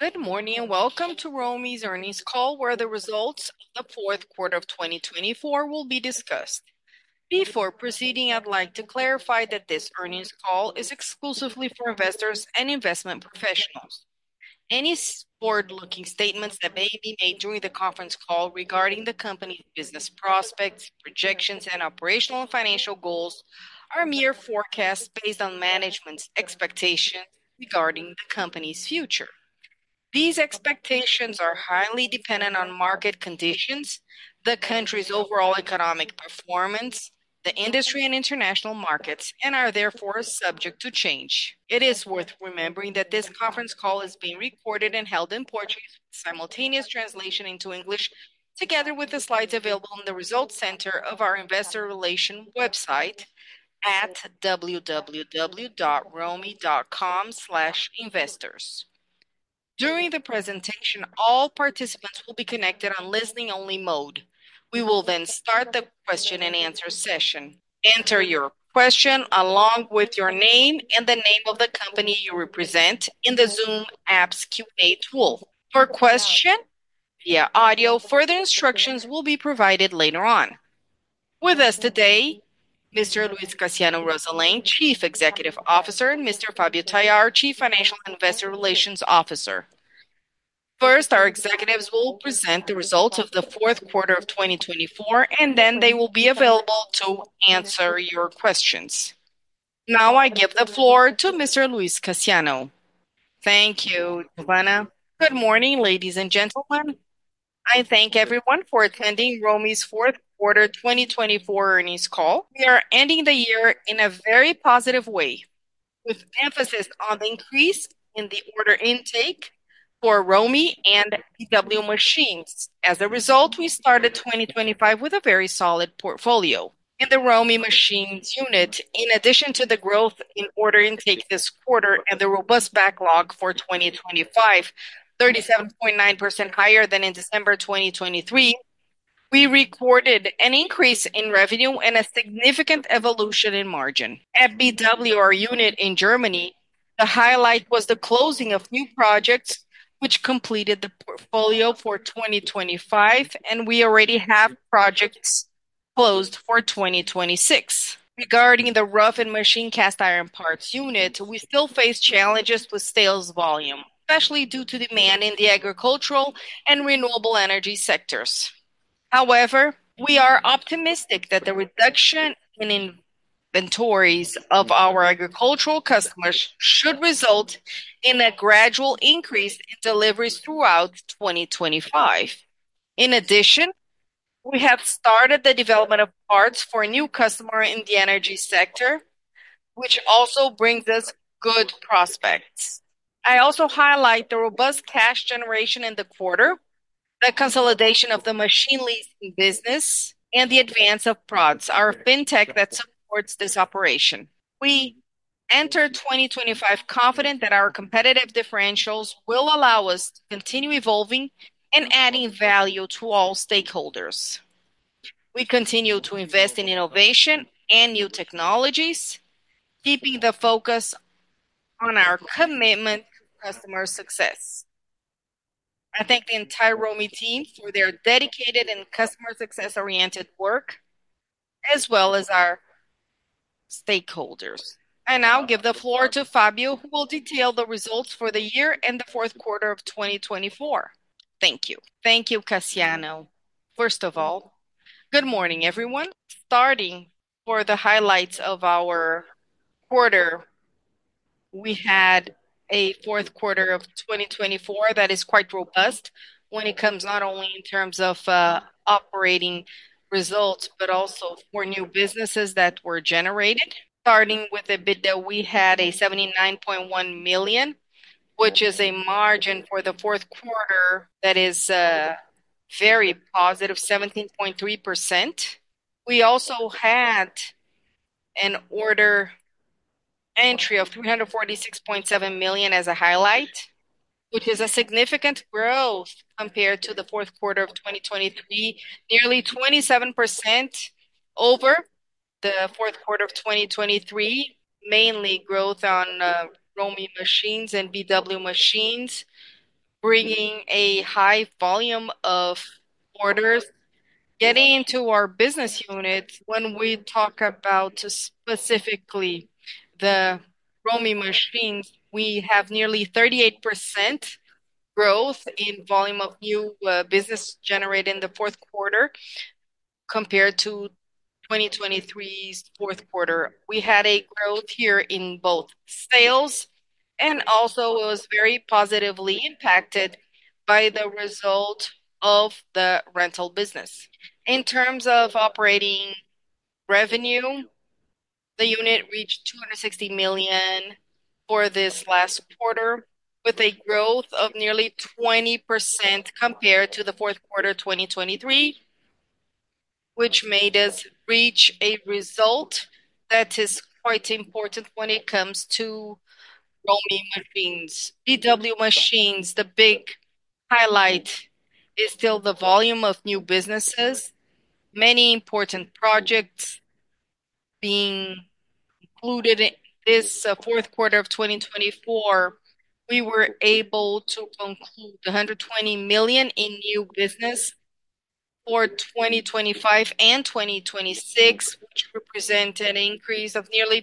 Good morning and welcome to Romy's earnings call, where the results of the fourth quarter of 2024 will be discussed. Before proceeding, I'd like to clarify that this earnings call is exclusively for investors and investment professionals. Any forward-looking statements that may be made during the conference call regarding the company's business prospects, projections, and operational and financial goals are mere forecasts based on management's expectations regarding the company's future. These expectations are highly dependent on market conditions, the country's overall economic performance, the industry and international markets, and are therefore subject to change. It is worth remembering that this conference call is being recorded and held in Portuguese with simultaneous translation into English, together with the slides available in the Results Center of our Investor Relations website at www.romi.com/investors. During the presentation, all participants will be connected on listening-only mode. We will then start the question and answer session. Enter your question along with your name and the name of the company you represent in the Zoom app's Q&A tool. For question via audio, further instructions will be provided later on. With us today, Mr. Luis Cassiano Rosalém, Chief Executive Officer, and Mr. Fabio Tayar, Chief Financial and Investor Relations Officer. First, our executives will present the results of the fourth quarter of 2024, and then they will be available to answer your questions. Now I give the floor to Mr. Luis Cassiano. Thank you, Giovanna. Good morning, ladies and gentlemen. I thank everyone for attending Romy's fourth quarter 2024 earnings call. We are ending the year in a very positive way, with emphasis on the increase in the order intake for Romy and BW Machines. As a result, we started 2025 with a very solid portfolio. In the Romy Machines unit, in addition to the growth in order intake this quarter and the robust backlog for 2025, 37.9% higher than in December 2023, we recorded an increase in revenue and a significant evolution in margin. At BW, our unit in Germany, the highlight was the closing of new projects, which completed the portfolio for 2025, and we already have projects closed for 2026. Regarding the rough and machine cast iron parts unit, we still face challenges with sales volume, especially due to demand in the agricultural and renewable energy sectors. However, we are optimistic that the reduction in inventories of our agricultural customers should result in a gradual increase in deliveries throughout 2025. In addition, we have started the development of parts for a new customer in the energy sector, which also brings us good prospects. I also highlight the robust cash generation in the quarter, the consolidation of the machine leasing business, and the advance of Prods, our fintech that supports this operation. We enter 2025 confident that our competitive differentials will allow us to continue evolving and adding value to all stakeholders. We continue to invest in innovation and new technologies, keeping the focus on our commitment to customer success. I thank the entire Romy team for their dedicated and customer success-oriented work, as well as our stakeholders. I now give the floor to Fabio, who will detail the results for the year and the fourth quarter of 2024. Thank you. Thank you, Cassiano. First of all, good morning, everyone. Starting for the highlights of our quarter, we had a fourth quarter of 2024 that is quite robust when it comes not only in terms of operating results, but also for new businesses that were generated. Starting with EBITDA, we had a 79.1 million, which is a margin for the fourth quarter that is very positive, 17.3%. We also had an order entry of 346.7 million as a highlight, which is a significant growth compared to the fourth quarter of 2023, nearly 27% over the fourth quarter of 2023, mainly growth on Romy Machines and BW Machines, bringing a high volume of orders. Getting into our business unit, when we talk about specifically the Romi machines, we have nearly 38% growth in volume of new business generated in the fourth quarter compared to 2023's fourth quarter. We had a growth here in both sales and also it was very positively impacted by the result of the rental business. In terms of operating revenue, the unit reached 260 million for this last quarter, with a growth of nearly 20% compared to the fourth quarter 2023, which made us reach a result that is quite important when it comes to Romi machines. VW machines, the big highlight is still the volume of new businesses, many important projects being included in this fourth quarter of 2024. We were able to conclude 120 million in new business for 2025 and 2026, which represented an increase of nearly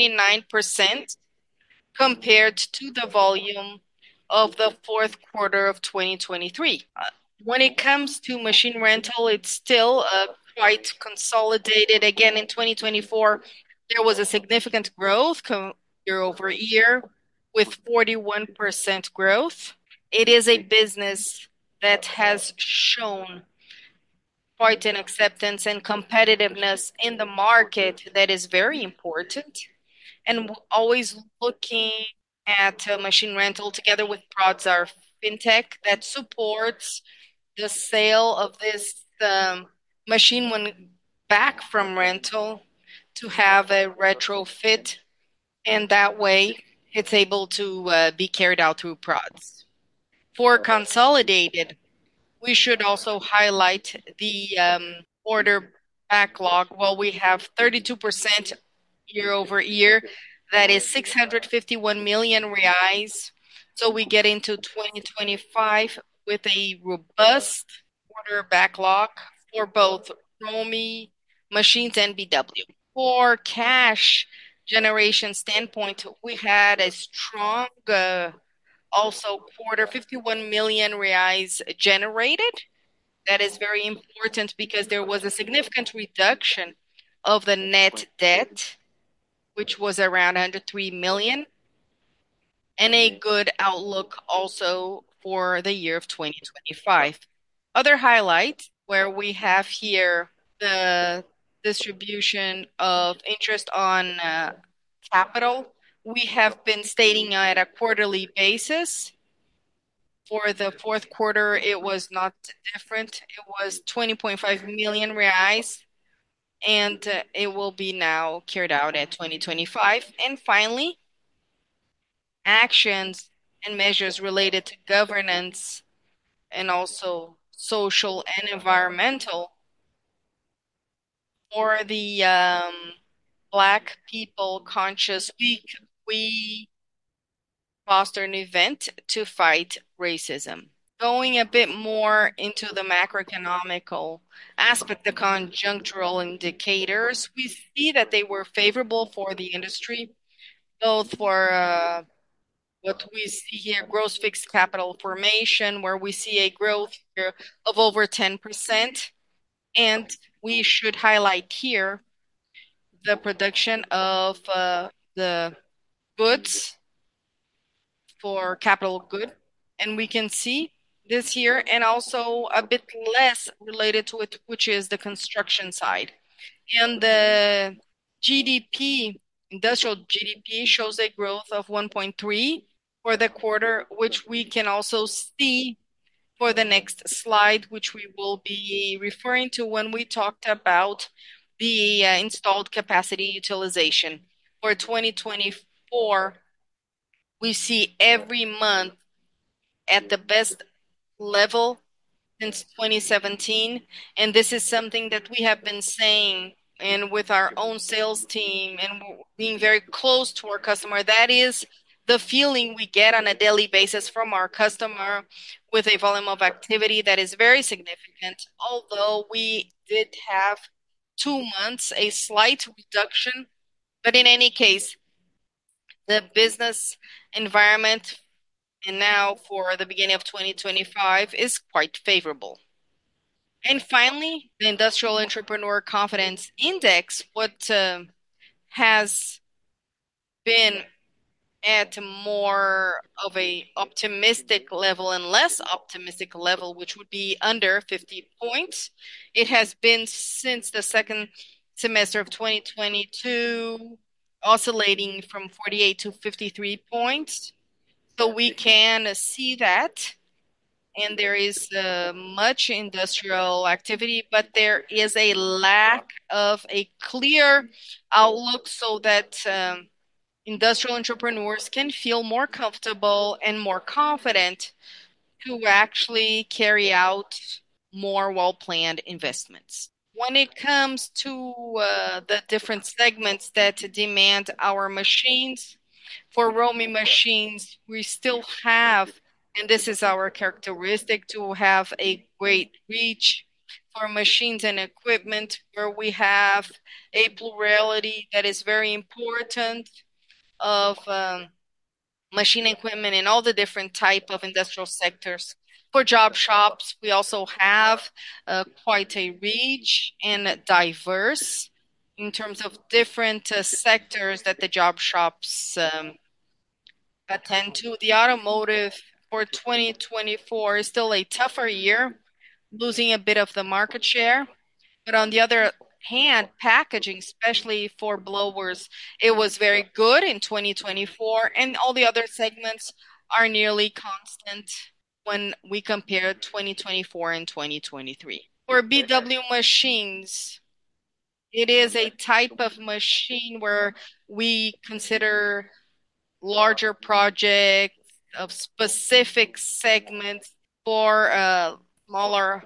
29% compared to the volume of the fourth quarter of 2023. When it comes to machine rental, it's still quite consolidated. Again, in 2024, there was a significant growth year over year with 41% growth. It is a business that has shown quite an acceptance and competitiveness in the market that is very important. And always looking at machine rental together with Prodzar FinTech that supports the sale of this machine when back from rental to have a retrofit, and that way it's able to be carried out through Prods. For consolidated, we should also highlight the order backlog. Well, we have 32% year over year. That is 651 million reais. So we get into 2025 with a robust order backlog for both Romi machines and VW. For cash generation standpoint, we had a strong also quarter, 51 million reais generated. That is very important because there was a significant reduction of the net debt, which was around 103 million, and a good outlook also for the year of 2025. Other highlights where we have here the distribution of interest on capital. We have been stating at a quarterly basis. For the fourth quarter, it was not different. It was 20.5 million reais, and it will be now carried out at 2025. And finally, actions and measures related to governance and also social and environmental. For the Black People Conscious Week, we foster an event to fight racism. Going a bit more into the macroeconomical aspect, the conjunctural indicators, we see that they were favorable for the industry, both for what we see here, gross fixed capital formation, where we see a growth here of over 10%. And we should highlight here the production of the goods for capital good. And we can see this here and also a bit less related to it, which is the construction side. And the GDP, industrial GDP, shows a growth of 1.3 for the quarter, which we can also see for the next slide, which we will be referring to when we talked about the installed capacity utilization. For 2024, we see every month at the best level since 2017. And this is something that we have been saying and with our own sales team and being very close to our customer. That is the feeling we get on a daily basis from our customer with a volume of activity that is very significant. Although we did have 2 months, a slight reduction, but in any case, the business environment and now for the beginning of 2025 is quite favorable. And finally, the Industrial Entrepreneur Confidence Index, what has been at more of a optimistic level and less optimistic level, which would be under 50 points. It has been since the second semester of 2022, oscillating from 48 to 53 points. So we can see that, and there is much industrial activity, but there is a lack of a clear outlook so that industrial entrepreneurs can feel more comfortable and more confident to actually carry out more well-planned investments. When it comes to the different segments that demand our machines, for roaming machines, we still have, and this is our characteristic, to have a great reach for machines and equipment where we have a plurality that is very important of machine equipment in all the different type of industrial sectors. For job shops, we also have quite a reach and diverse in terms of different sectors that the job shops attend to. The automotive for 2024 is still a tougher year, losing a bit of the market share. But on the other hand, packaging, especially for blowers, it was very good in 2024, and all the other segments are nearly constant when we compare 2024 and 2023. For BW machines, it is a type of machine where we consider larger projects of specific segments for smaller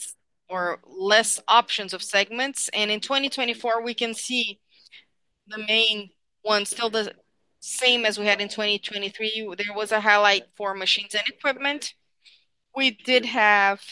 or less options of segments. And in 2024, we can see the main one still the same as we had in 2023. There was a highlight for machines and equipment. We did have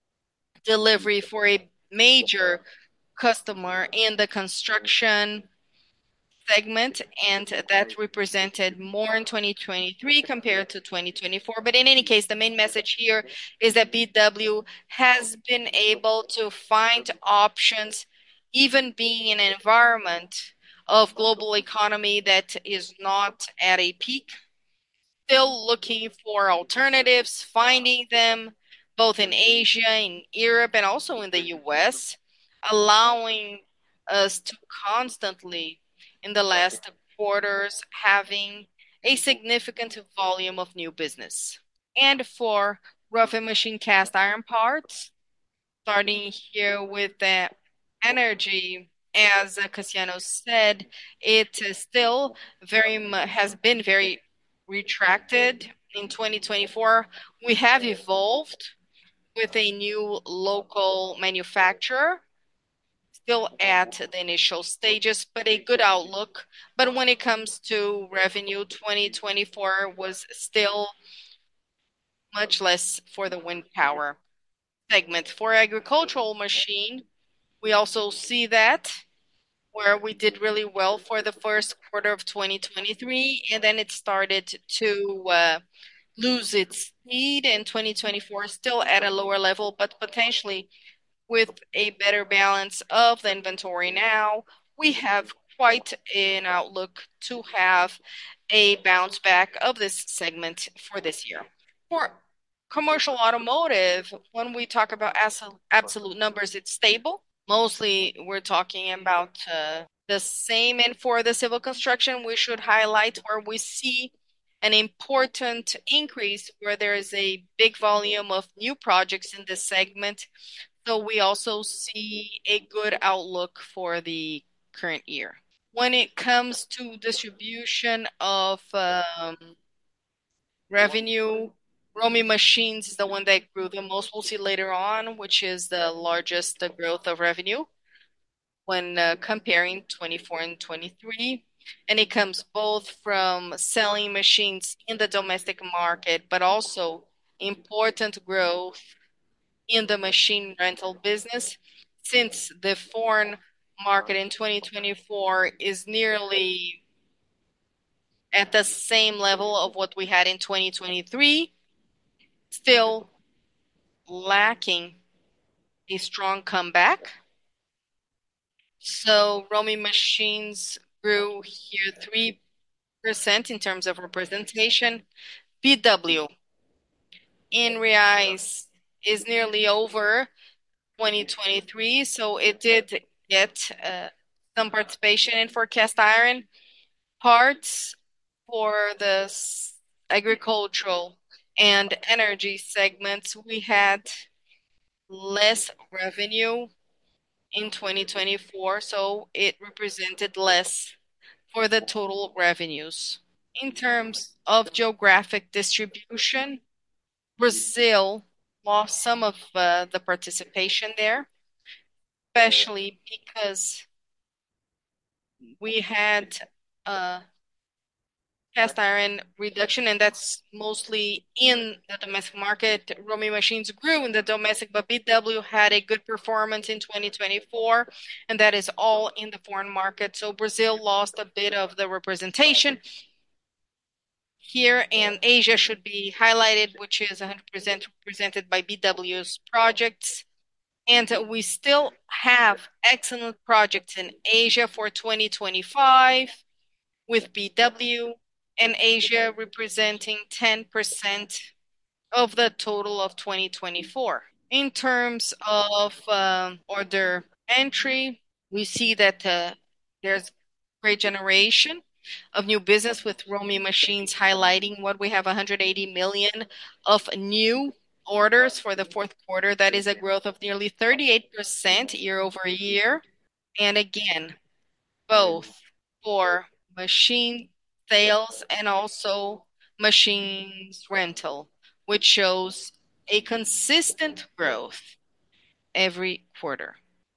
delivery for a major customer in the construction segment, and that represented more in 2023 compared to 2024. But in any case, the main message here is that BW has been able to find options, even being in an environment of global economy that is not at a peak, still looking for alternatives, finding them both in Asia, in Europe, and also in the US, allowing us to constantly, in the last quarters, having a significant volume of new business. And for rough and machine cast iron parts, starting here with the energy, as Cassiano said, it is still has been very retracted. In 2024, we have evolved with a new local manufacturer, still at the initial stages, but a good outlook. But when it comes to revenue, 2024 was still much less for the wind power segment. For agricultural machine, we also see that where we did really well for the first quarter of 2023, and then it started to lose its speed in 2024, still at a lower level, but potentially with a better balance of the inventory now, we have quite an outlook to have a bounce back of this segment for this year. For commercial automotive, when we talk about absolute numbers, it's stable. Mostly, we're talking about the same. And for the civil construction, we should highlight where we see an important increase where there is a big volume of new projects in this segment. So we also see a good outlook for the current year. When it comes to distribution of revenue, roaming machines is the one that grew the most. We'll see later on, which is the largest growth of revenue when comparing 24 and 23. and it comes both from selling machines in the domestic market, but also important growth in the machine rental business, since the foreign market in 2024 is nearly at the same level of what we had in 2023, still lacking a strong comeback. So roaming machines grew here 3% in terms of representation. BW in reais is nearly over 2023, so it did get some participation in forecast iron parts for the agricultural and energy segments. We had less revenue in 2024, so it represented less for the total revenues. In terms of geographic distribution, Brazil lost some of the participation there, especially because we had uh, cast iron reduction, and that's mostly in the domestic market. Roaming machines grew in the domestic, but BW had a good performance in 2024, and that is all in the foreign market. So Brazil lost a bit of the representation here, and Asia should be highlighted, which is 100% represented by BW's projects. And we still have excellent projects in Asia for 2025 with BW and Asia representing 10% of the total of 2024. In terms of order entry, we see that there's great generation of new business with roaming machines highlighting what we have 180 million of new orders for the fourth quarter. That is a growth of nearly 38% year over year. And again, both for machine sales and also machines rental, which shows a consistent growth every quarter.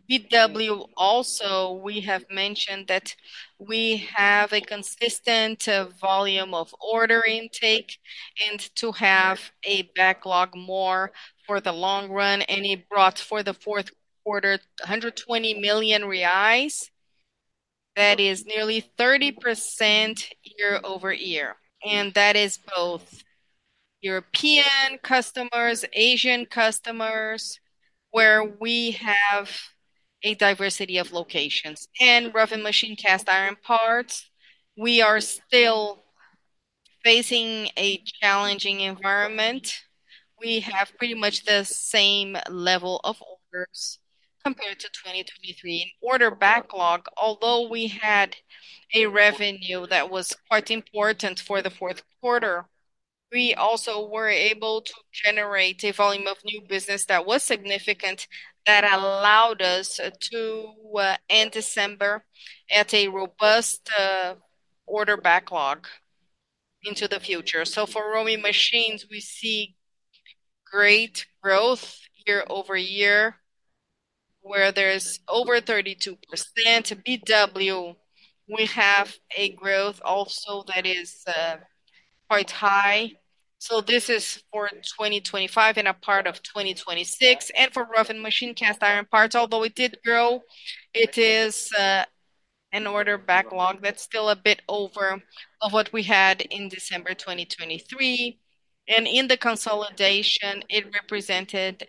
BW also, we have mentioned that we have a consistent volume of order intake and to have a backlog more for the long run, and it brought for the fourth quarter 120 million reais. That is nearly 30% year over year. And that is both European customers, Asian customers, where we have a diversity of locations. And rough and machine cast iron parts, we are still facing a challenging environment. We have pretty much the same level of orders compared to 2023. In order backlog, although we had a revenue that was quite important for the fourth quarter, we also were able to generate a volume of new business that was significant, that allowed us to end December at a robust order backlog into the future. So for roaming machines, we see great growth year over year, where there's over 32%. BW, we have a growth also that is quite high. So this is for 2025 and a part of 2026. And for rough and machine cast iron parts, although it did grow, it is an order backlog that's still a bit over of what we had in December 2023. And in the consolidation, it represented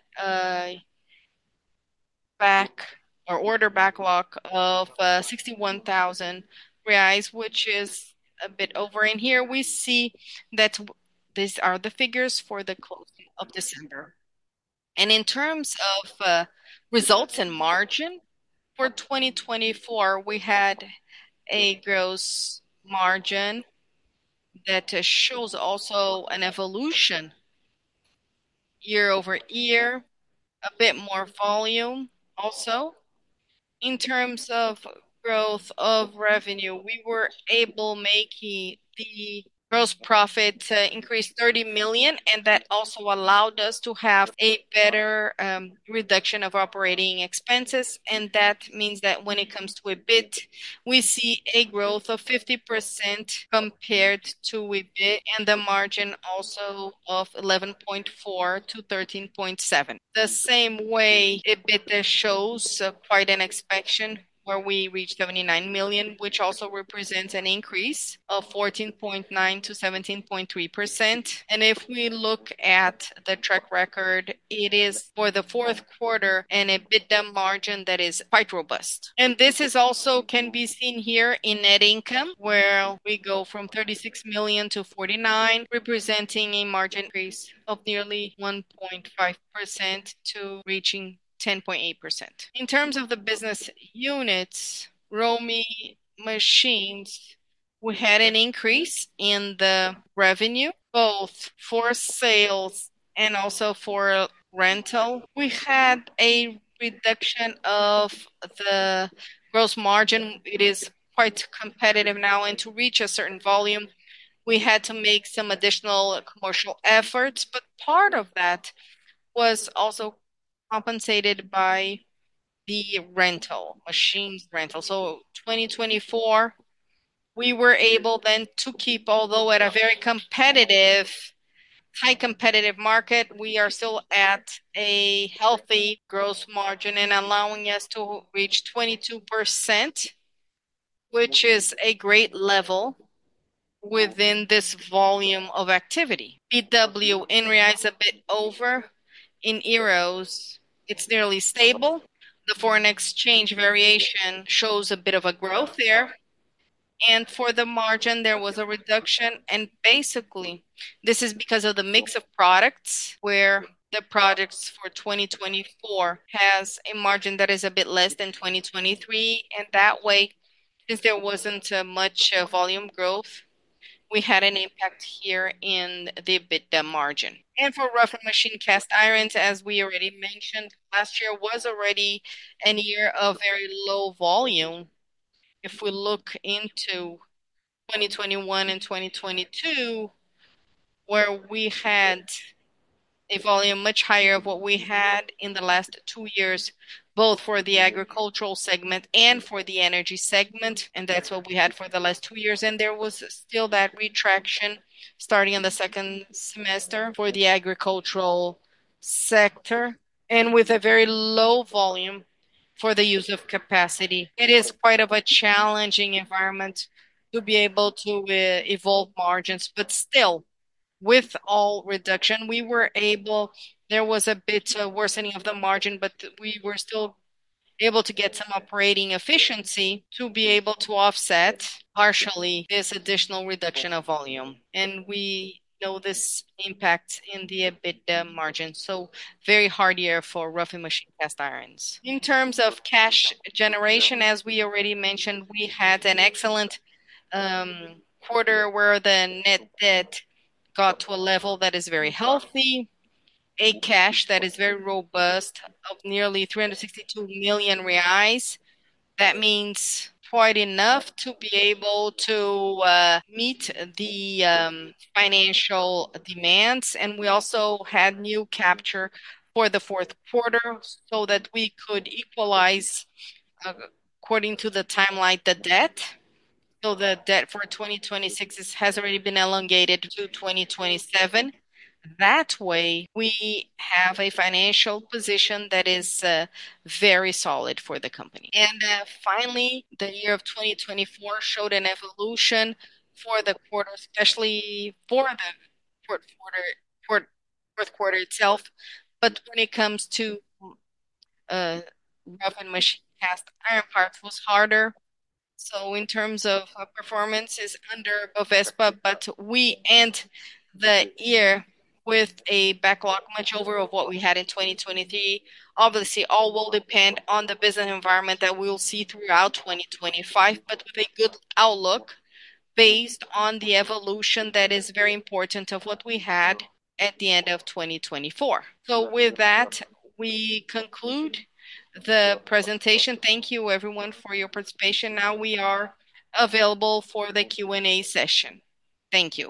back or order backlog of 61,000 reais, which is a bit over. And here we see that these are the figures for the closing of December. And in terms of results and margin for 2024, we had a gross margin that shows also an evolution year over year, a bit more volume also. In terms of growth of revenue, we were able making the Gross profit increased 30 million, and that also allowed us to have a better reduction of operating expenses. And that means that when it comes to EBIT, we see a growth of 50% compared to EBIT, and the margin also of 11.4 to 13.7. The same way, EBITDA shows quite an expansion where we reached 79 million, which also represents an increase of 14.9 to 17.3%. And if we look at the track record, it is for the fourth quarter an EBITDA margin that is quite robust. And this is also can be seen here in net income, where we go from 36 million to 49, representing a margin increase of nearly 1.5% to reaching 10.8%. In terms of the business units, Romi Machines, we had an increase in the revenue, both for sales and also for rental. We had a reduction of the gross margin. It is quite competitive now, and to reach a certain volume, we had to make some additional commercial efforts, but part of that was also compensated by the rental, machines rental. So 2024, we were able then to keep, although at a very competitive, high competitive market, we are still at a healthy gross margin and allowing us to reach 22%, which is a great level within this volume of activity. BW in reais a bit over. In euros, it's nearly stable. The foreign exchange variation shows a bit of a growth there. And for the margin, there was a reduction. And basically, this is because of the mix of products, where the products for 2024 has a margin that is a bit less than 2023. And that way, since there wasn't much volume growth, we had an impact here in the EBITDA margin. And for rough and machine cast irons, as we already mentioned, last year was already a year of very low volume. If we look into 2021 and 2022, where we had a volume much higher of what we had in the last 2 years, both for the agricultural segment and for the energy segment. And that's what we had for the last 2 years. And there was still that retraction starting in the second semester for the agricultural sector, and with a very low volume for the use of capacity. It is quite of a challenging environment to be able to evolve margins, but still, with all reduction, we were able, there was a bit worsening of the margin, but we were still able to get some operating efficiency to be able to offset partially this additional reduction of volume. And we know this impact in the EBITDA margin. So very hard year for rough and machine cast irons. In terms of cash generation, as we already mentioned, we had an excellent quarter where the net debt got to a level that is very healthy, a cash that is very robust of nearly 362 million reais. That means quite enough to be able to meet the financial demands. And we also had new capture for the fourth quarter so that we could equalize, according to the timeline, the debt. So the debt for 2026 has already been elongated to 2027. That way, we have a financial position that is very solid for the company. And finally, the year of 2024 showed an evolution for the quarter, especially for the fourth quarter itself. But when it comes to rough and machine cast iron parts, was harder. So in terms of performance is under Bovespa, but we end the year with a backlog much over of what we had in 2023. Obviously, all will depend on the business environment that we'll see throughout 2025, but with a good outlook based on the evolution that is very important of what we had at the end of 2024. So with that, we conclude the presentation. Thank you everyone for your participation. Now we are available for the Q&A session. Thank you.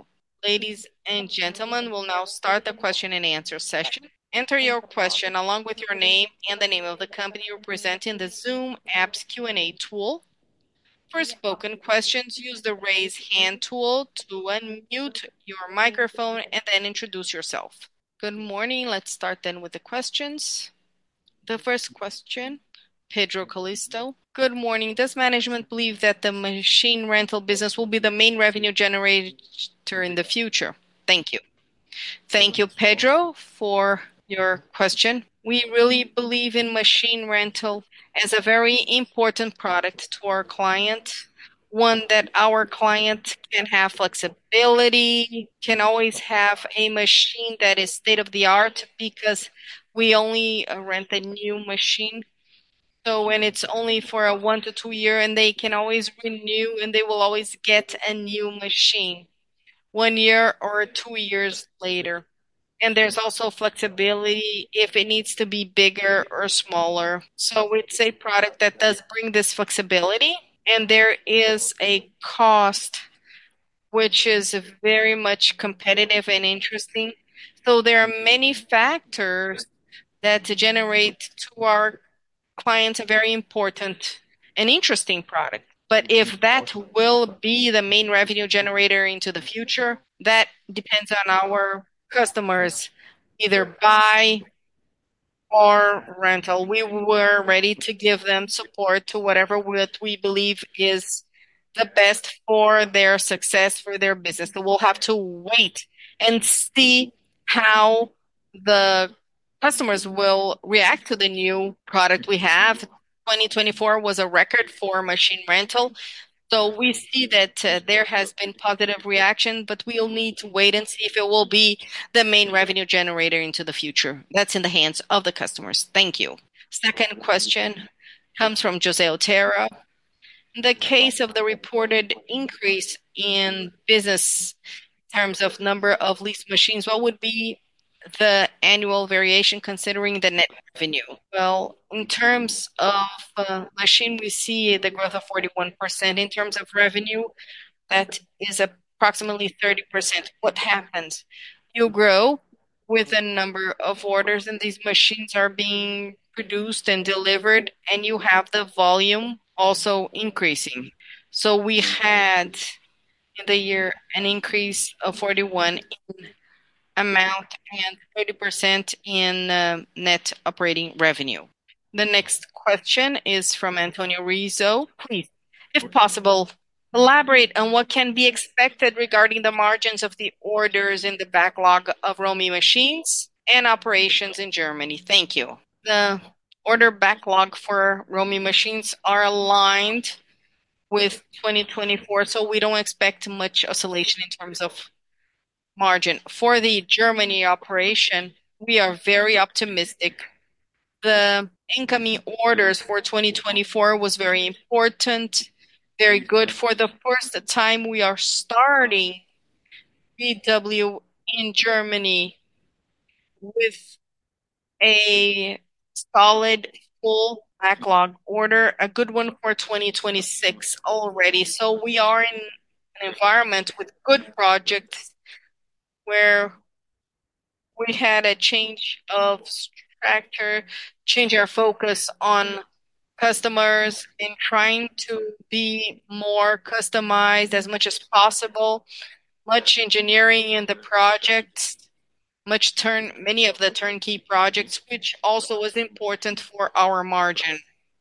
Ladies and gentlemen, we'll now start the question and answer session. Enter your question along with your name and the name of the company you represent in the Zoom app's Q&A tool. For spoken questions, use the raise hand tool to unmute your microphone and then introduce yourself. Good morning. Let's start then with the questions. The first question, Pedro Callisto. Good morning. Does management believe that the machine rental business will be the main revenue generator in the future? Thank you. Thank you, Pedro, for your question. We really believe in machine rental as a very important product to our client, one that our client can have flexibility, can always have a machine that is state of the art because we only rent a new machine. So when it's only for a 1 to 2 year, and they can always renew and they will always get a new machine 1 year or 2 years later. And there's also flexibility if it needs to be bigger or smaller. So it's a product that does bring this flexibility, and there is a cost which is very much competitive and interesting. So there are many factors that generate to our clients a very important and interesting product. But if that will be the main revenue generator into the future, that depends on our customers either buy or rental. We were ready to give them support to whatever what we believe is the best for their success, for their business. So we'll have to wait and see how the customers will react to the new product we have. 2024 was a record for machine rental. So we see that there has been positive reaction, but we'll need to wait and see if it will be the main revenue generator into the future. That's in the hands of the customers. Thank you. Second question comes from Jose Otero. In the case of the reported increase in business in terms of number of leased machines, what would be the annual variation considering the net revenue? Well, in terms of machine, we see the growth of 41%. In terms of revenue, that is approximately 30%. What happens? You grow with a number of orders, and these machines are being produced and delivered, and you have the volume also increasing. So we had in the year an increase of 41 amount and 30% in net operating revenue. The next question is from Antonio Rizzo. Please, if possible, elaborate on what can be expected regarding the margins of the orders in the backlog of Romi machines and operations in Germany. Thank you. The order backlog for Romi machines are aligned with 2024, so we don't expect much oscillation in terms of margin. For the Germany operation, we are very optimistic. The incoming orders for 2024 was very important, very good. For the first time, we are starting VW in Germany with a solid full backlog order, a good one for 2026 already. So we are in an environment with good projects where we had a change of structure, change our focus on customers and trying to be more customized as much as possible, much engineering in the projects, many of the turnkey projects, which also was important for our margin.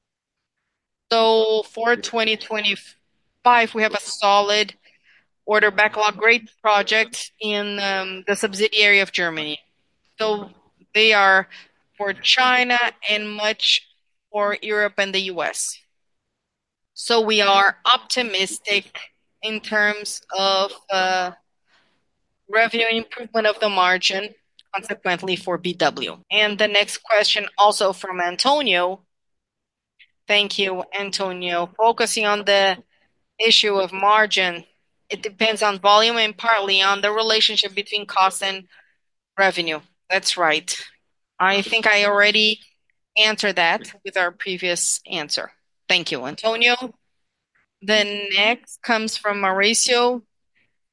So for 2025, we have a solid order backlog, great projects in the subsidiary of Germany. So they are for China and much for Europe and the US. So we are optimistic in terms of revenue improvement of the margin, consequently for BW. And the next question also from Antonio. Thank you, Antonio. Focusing on the issue of margin, it depends on volume and partly on the relationship between cost and revenue. That's right. I think I already answered that with our previous answer. Thank you, Antonio. The next comes from Mauricio.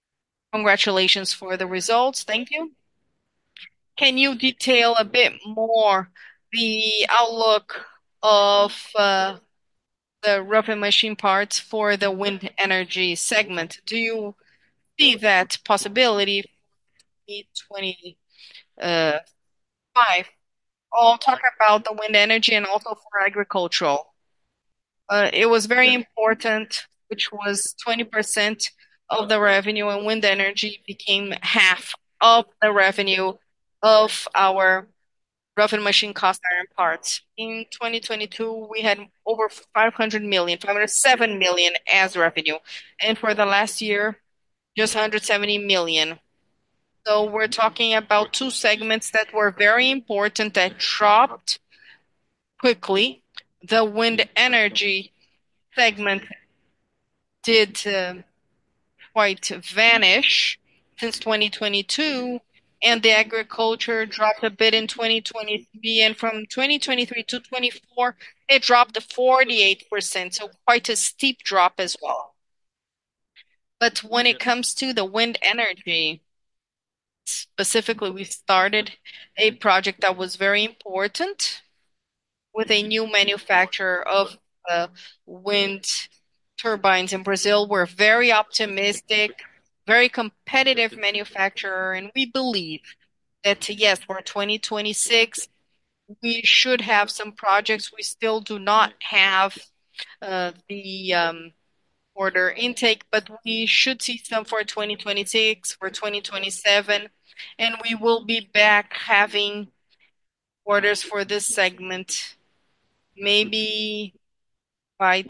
Congratulations for the results. Thank you. Can you detail a bit more the outlook of the rough and machine parts for the wind energy segment? Do you see that possibility in 2025? I'll talk about the wind energy and also for agricultural. It was very important, which was 20% of the revenue, and wind energy became half of the revenue of our rough and machine cast iron parts. In 2022, we had over 500 million, 507 million as revenue. And for the last year, just 170 million. So we're talking about two segments that were very important that dropped quickly. The wind energy segment did quite vanish since 2022, and the agriculture dropped a bit in 2023, and from 2023 to 24, it dropped to 48%, so quite a steep drop as well. But when it comes to the wind energy, specifically, we started a project that was very important with a new manufacturer of wind turbines in Brazil. We're very optimistic, very competitive manufacturer, and we believe that yes, for 2026, we should have some projects. We still do not have the order intake, but we should see some for 2026, for 2027, and we will be back having orders for this segment maybe by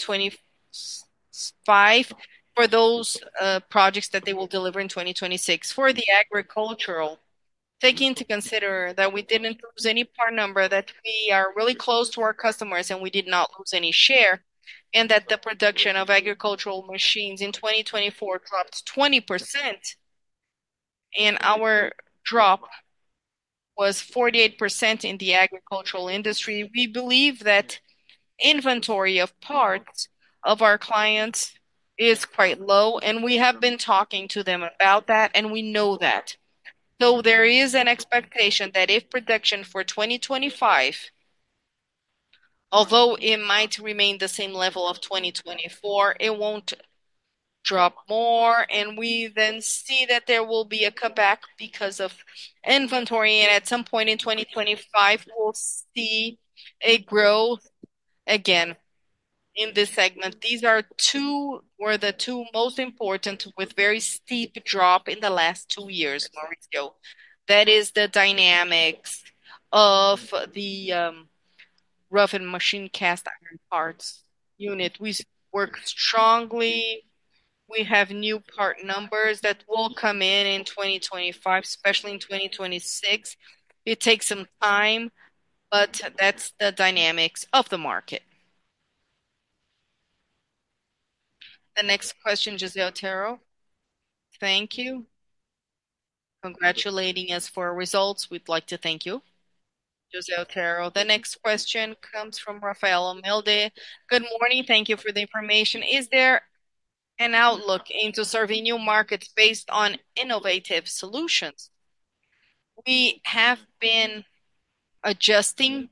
2025 for those projects that they will deliver in 2026. For the agricultural, taking into consider that we didn't lose any part number, that we are really close to our customers and we did not lose any share, and that the production of agricultural machines in 2024 dropped 20%, and our drop was 48% in the agricultural industry, we believe that inventory of parts of our clients is quite low, and we have been talking to them about that, and we know that. So there is an expectation that if production for 2025, although it might remain the same level of 2024, it won't drop more, and we then see that there will be a comeback because of inventory, and at some point in 2025, we'll see a growth again in this segment. These were the two most important with very steep drop in the last 2 years, Mauricio. That is the dynamics of the rough and machine cast iron parts unit. We work strongly. We have new part numbers that will come in 2025, especially in 2026. It takes some time, but that's the dynamics of the market. The next question, Jose Otero. Thank you. Congratulating us for our results. We'd like to thank you, Jose Otero. The next question comes from Rafael Omelde. Good morning. Thank you for the information. Is there an outlook into serving new markets based on innovative solutions? We have been adjusting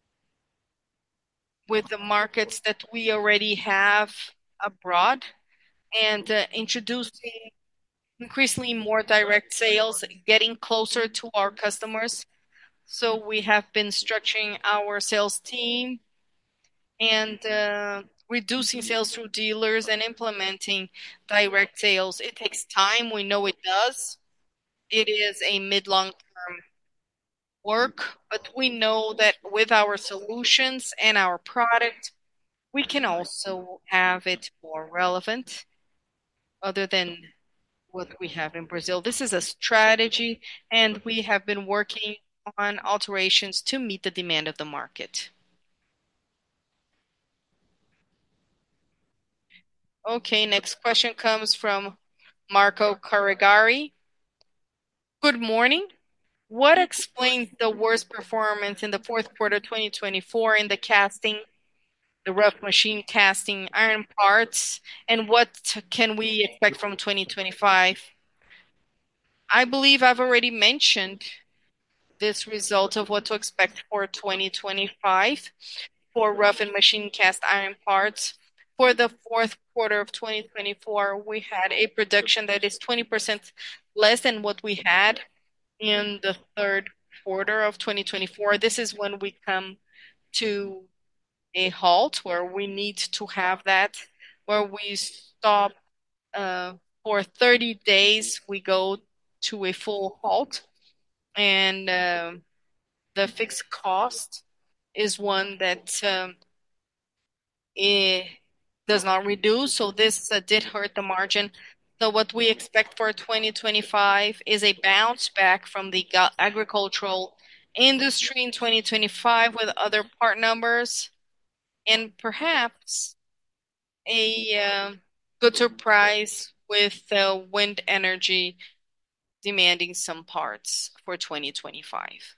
with the markets that we already have abroad and introducing increasingly more direct sales, getting closer to our customers. So we have been structuring our sales team and reducing sales through dealers and implementing direct sales. It takes time. We know it does. It is a mid-long term work, but we know that with our solutions and our product, we can also have it more relevant other than what we have in Brazil. This is a strategy, and we have been working on alterations to meet the demand of the market. Okay, next question comes from Marco Carregari. Good morning. What explains the worst performance in the fourth quarter 2024 in the rough machine casting iron parts, and what can we expect from 2025? I believe I've already mentioned this result of what to expect for 2025 for rough and machine cast iron parts. For the fourth quarter of 2024, we had a production that is 20% less than what we had in the third quarter of 2024. This is when we come to a halt where we need to have that, where we stop for 30 days, we go to a full halt, and the fixed cost is one that it does not reduce. So this did hurt the margin. So what we expect for 2025 is a bounce back from the agricultural industry in 2025 with other part numbers and perhaps a good surprise with wind energy demanding some parts for 2025.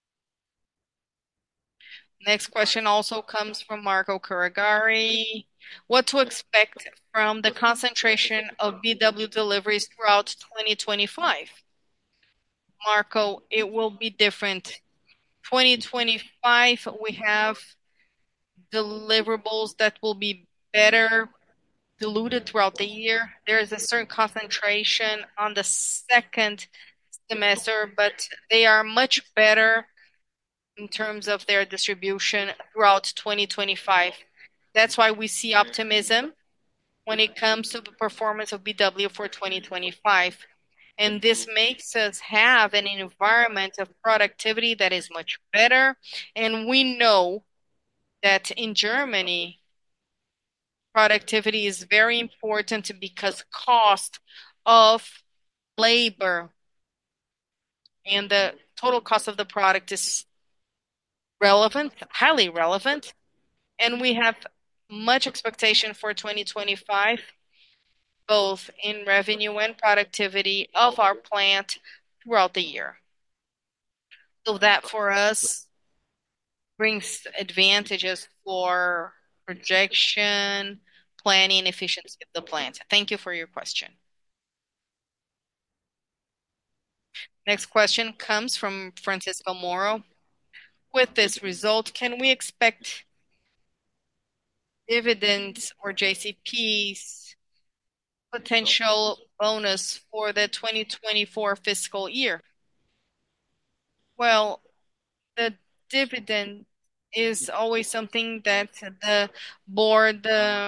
Next question also comes from Marco Kuragari. What to expect from the concentration of VW deliveries throughout 2025? Marco, it will be different. 2025, we have deliverables that will be better diluted throughout the year. There is a certain concentration on the second semester, but they are much better in terms of their distribution throughout 2025. That's why we see optimism when it comes to the performance of VW for 2025. And this makes us have an environment of productivity that is much better. And we know that in Germany, productivity is very important because cost of labor and the total cost of the product is relevant, highly relevant, and we have much expectation for 2025, both in revenue and productivity of our plant throughout the year. So that for us brings advantages for projection, planning, efficiency of the plant. Thank you for your question. Next question comes from Francisco Moro. With this result, can we expect dividends or JCPs potential bonus for the 2024 fiscal year? Well, the dividend is always something that the board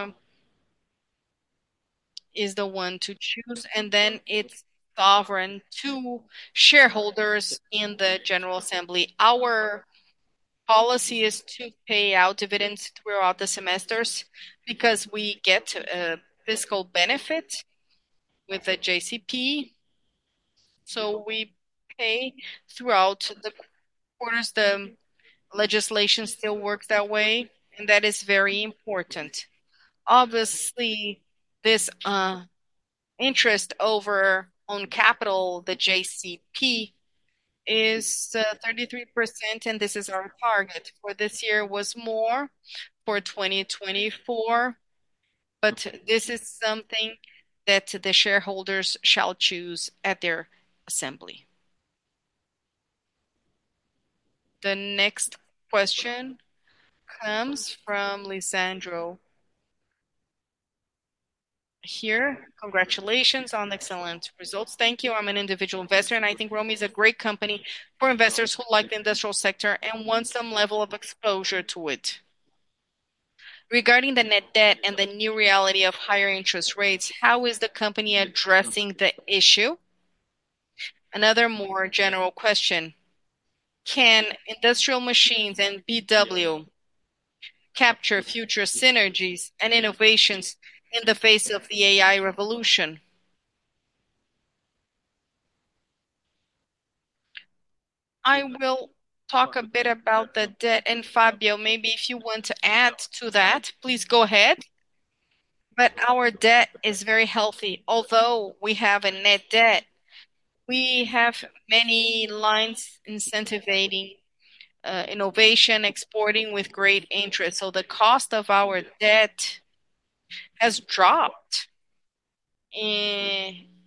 is the one to choose, and then it's sovereign to shareholders in the General Assembly. Our policy is to pay out dividends throughout the semesters because we get a fiscal benefit with the JCP. So we pay throughout the quarters. The legislation still works that way, and that is very important. Obviously, this interest over on capital, the JCP, is 33%, and this is our target. For this year was more for 2024, but this is something that the shareholders shall choose at their assembly. The next question comes from Lisandro. Here, congratulations on excellent results. Thank you. I'm an individual investor, and I think Romi is a great company for investors who like the industrial sector and want some level of exposure to it. Regarding the net debt and the new reality of higher interest rates, how is the company addressing the issue? Another more general question. Can industrial machines and VW capture future synergies and innovations in the face of the AI revolution? I will talk a bit about the debt, and Fabio, maybe if you want to add to that, please go ahead. But our debt is very healthy. Although we have a net debt, we have many lines incentivizing innovation, exporting with great interest. So the cost of our debt has dropped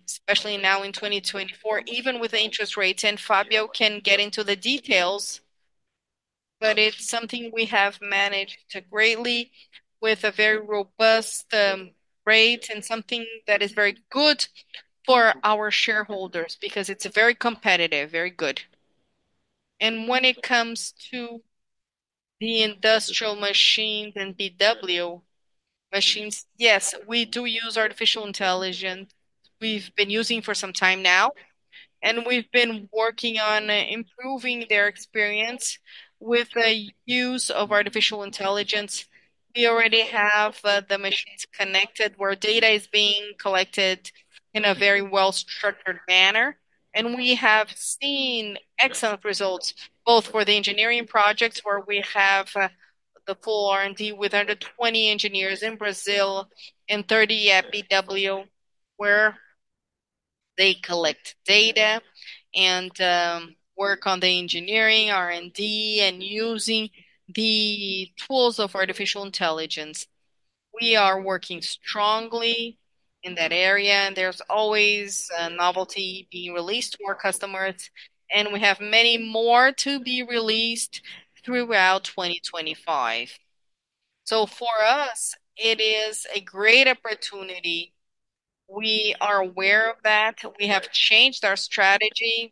especially now in 2024, even with the interest rates. And Fabio can get into the details, but it's something we have managed to greatly with a very robust rate and something that is very good for our shareholders because it's very competitive, very good. And when it comes to the industrial machines and BW machines, yes, we do use artificial intelligence. We've been using for some time now, and we've been working on improving their experience with the use of artificial intelligence. We already have the machines connected where data is being collected in a very well structured manner. And we have seen excellent results both for the engineering projects where we have the full R&D with under 20 engineers in Brazil and 30 at BW, where they collect data and work on the engineering, R&D, and using the tools of artificial intelligence. We are working strongly in that area, and there's always a novelty being released to our customers, and we have many more to be released throughout 2025. So for us, it is a great opportunity. We are aware of that. We have changed our strategy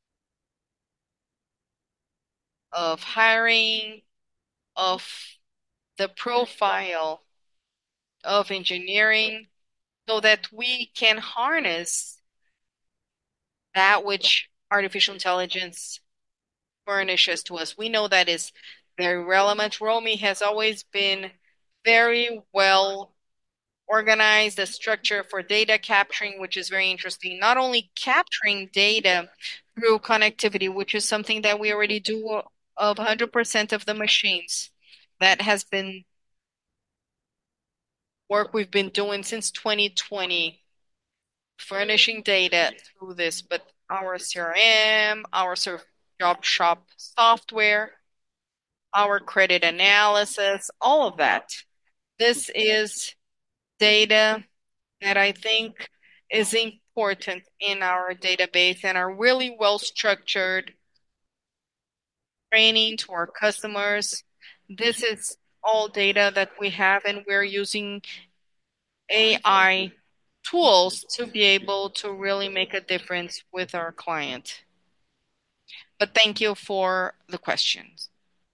of hiring, of the profile of engineering, so that we can harness that which artificial intelligence furnishes to us. We know that is very relevant. Romy has always been very well organized, a structure for data capturing, which is very interesting. Not only capturing data through connectivity, which is something that we already do of 100% of the machines. That has been work we've been doing since 2020, furnishing data through this, but our CRM, our sort of job shop software, our credit analysis, all of that. This is data that I think is important in our database and are really well structured training to our customers. This is all data that we have, and we're using AI tools to be able to really make a difference with our client. But thank you for the questions.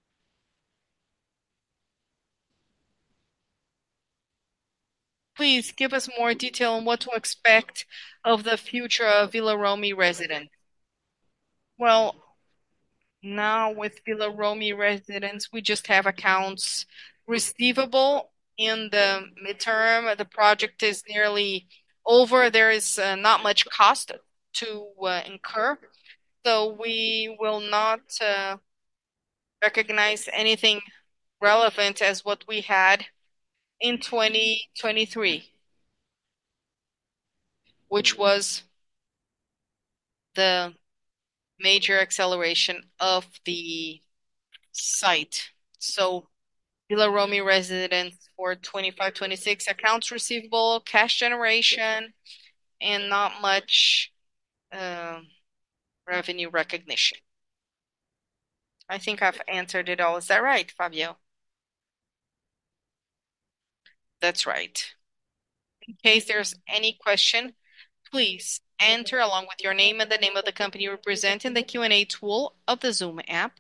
Please give us more detail on what to expect of the future of Villa Romi residents. Well, now with Villa Romi residents, we just have accounts receivable in the midterm. The project is nearly over. There is not much cost to incur, so we will not recognize anything relevant as what we had in 2023, which was the major acceleration of the site. So Villa Romi residents for 25-26 accounts receivable, cash generation, and not much uh, revenue recognition. I think I've answered it all. Is that right, Fabio? That's right. In case there's any question, please enter along with your name and the name of the company you represent in the Q&A tool of the Zoom app.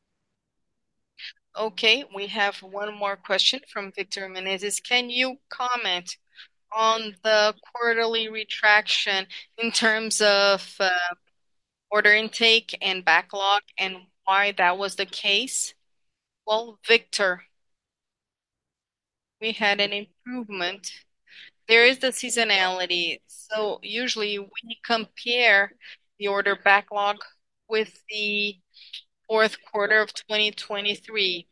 Okay, we have one more question from Victor Menezes. Can you comment on the quarterly retraction in terms of order intake and backlog and why that was the case? Well, Victor, we had an improvement. There is the seasonality. So usually we compare the order backlog with the fourth quarter of 2023.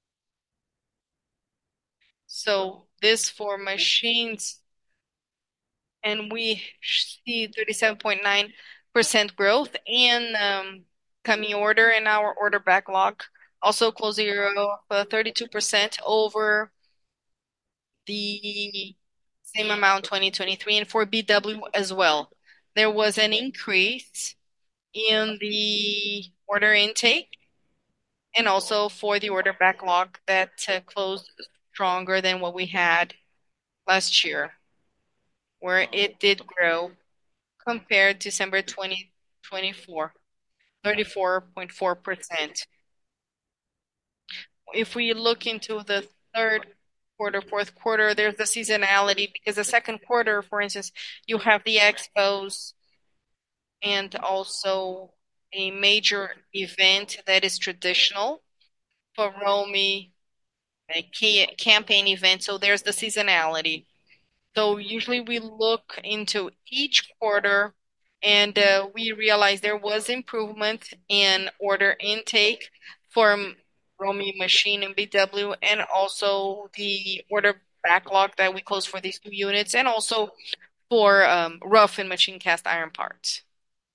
So this for machines, and we see 37.9% growth in coming order in our order backlog. Also close the year of 32% over the same amount 2023 and for BW as well. there was an increase in the order intake and also for the order backlog that closed stronger than what we had last year, where it did grow compared to December 2024, 34.4%. If we look into the third quarter, fourth quarter, there's the seasonality because the second quarter, for instance, you have the expos and also a major event that is traditional for Romy, a campaign event. So there's the seasonality. So usually we look into each quarter and we realize there was improvement in order intake for Romy Machine and BW, and also the order backlog that we closed for these two units, and also for rough and machine cast iron parts.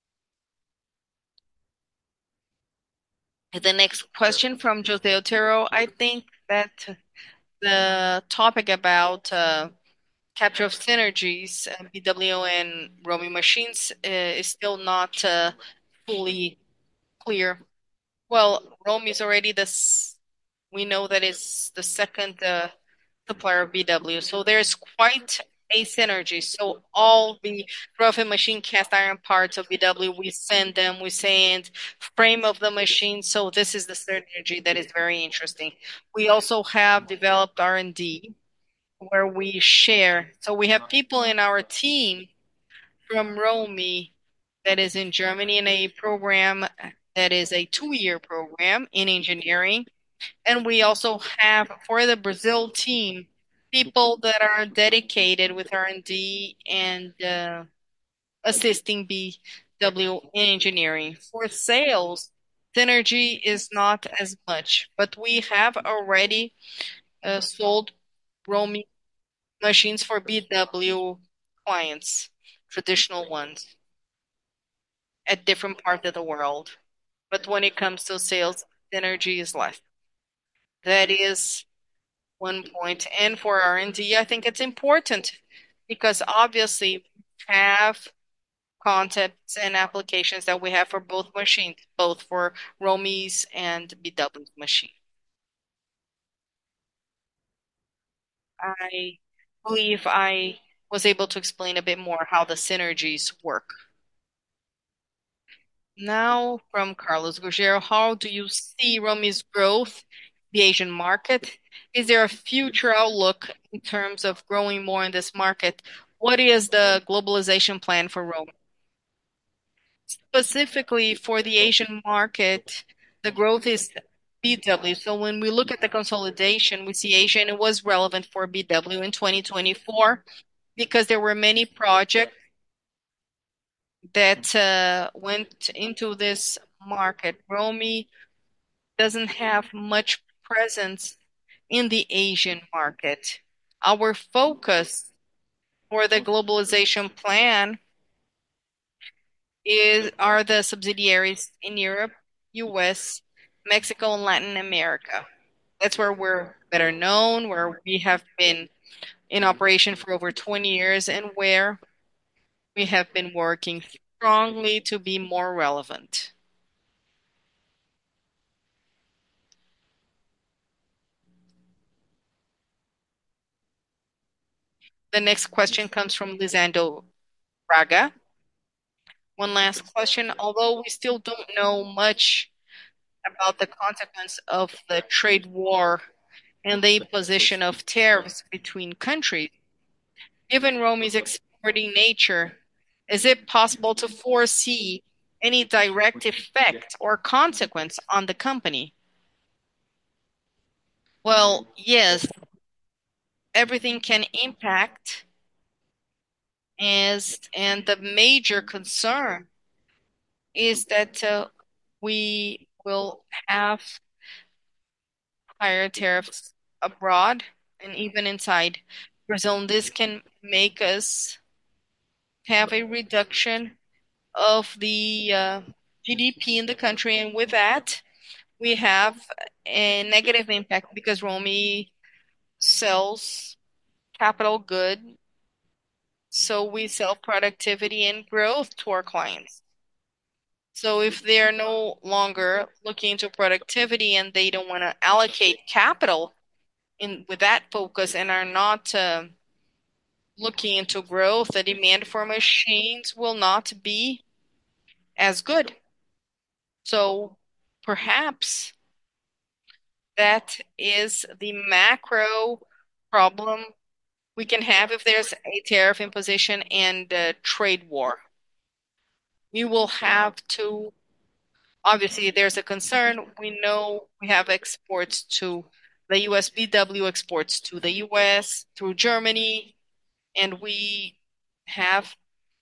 The next question from Jose Otero. I think that the topic about capture of synergies, BW and Romy machines, is still not fully clear. Well, Romy is already we know that it's the second supplier of BW, so there's quite a synergy. So all the rough and machine cast iron parts of BW, we send frame of the machine. So this is the synergy that is very interesting. We also have developed R&D where we share. So we have people in our team from Romy that is in Germany in a program that is a 2-year program in engineering. And we also have for the Brazil team people that are dedicated with R&D and assisting BW in engineering. For sales, synergy is not as much, but we have already sold Romy machines for BW clients, traditional ones, at different parts of the world. But when it comes to sales, synergy is less. That is one point. And for R&D, I think it's important because obviously we have concepts and applications that we have for both machines, both for Romy's and BW's machine. I believe I was able to explain a bit more how the synergies work. Now, from Carlos Gugero, how do you see Romy's growth, the Asian market? Is there a future outlook in terms of growing more in this market? What is the globalization plan for Romy? Specifically for the Asian market, the growth is BW. So when we look at the consolidation, we see Asia, and it was relevant for BW in 2024 because there were many projects that went into this market. Romy doesn't have much presence in the Asian market. Our focus for the globalization plan are the subsidiaries in Europe, US, Mexico, and Latin America. That's where we're better known, where we have been in operation for over 20 years, and where we have been working strongly to be more relevant. The next question comes from Lisandro Braga. One last question. Although we still don't know much about the consequence of the trade war and the imposition of tariffs between countries, given Romy's exporting nature, is it possible to foresee any direct effect or consequence on the company? Well, yes, everything can impact, and the major concern is that we will have higher tariffs abroad and even inside Brazil. And this can make us have a reduction of the GDP in the country. And with that, we have a negative impact because Romy sells capital good So we sell productivity and growth to our clients. So if they are no longer looking into productivity and they don't want to allocate capital in with that focus and are not looking into growth, the demand for machines will not be as good. So perhaps that is the macro problem we can have if there's a tariff imposition and a trade war. We will have to, obviously, there's a concern. We know we have exports to the US, VW exports to the US through Germany, and we have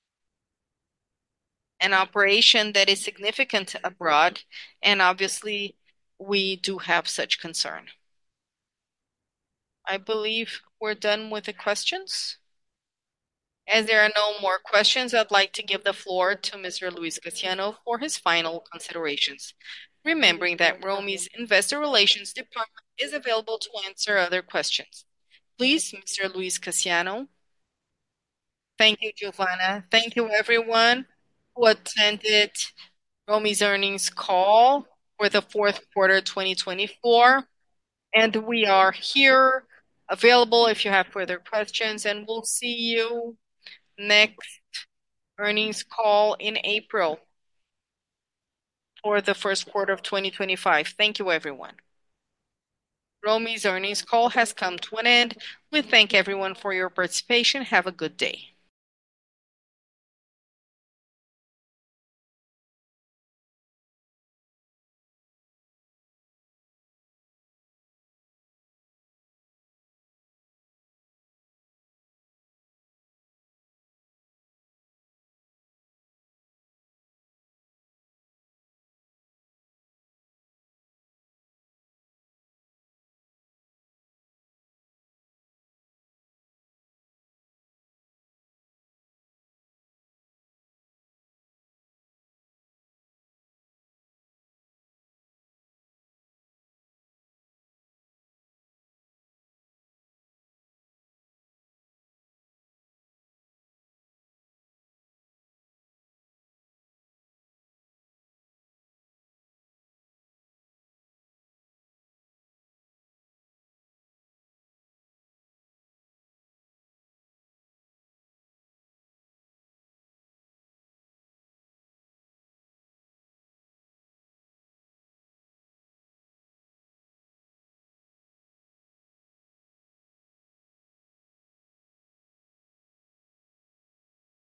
an operation that is significant abroad, and obviously, we do have such concern. I believe we're done with the questions. As there are no more questions, I'd like to give the floor to Mr. Luis Cassiano for his final considerations, remembering that Romy's Investor Relations Department is available to answer other questions. Please, Mr. Luis Cassiano. Thank you, Giovanna. Thank you, everyone who attended Romy's earnings call for the fourth quarter 2024. And we are here available if you have further questions, and we'll see you next earnings call in April for the first quarter of 2025. Thank you, everyone. Romy's earnings call has come to an end. We thank everyone for your participation. Have a good day.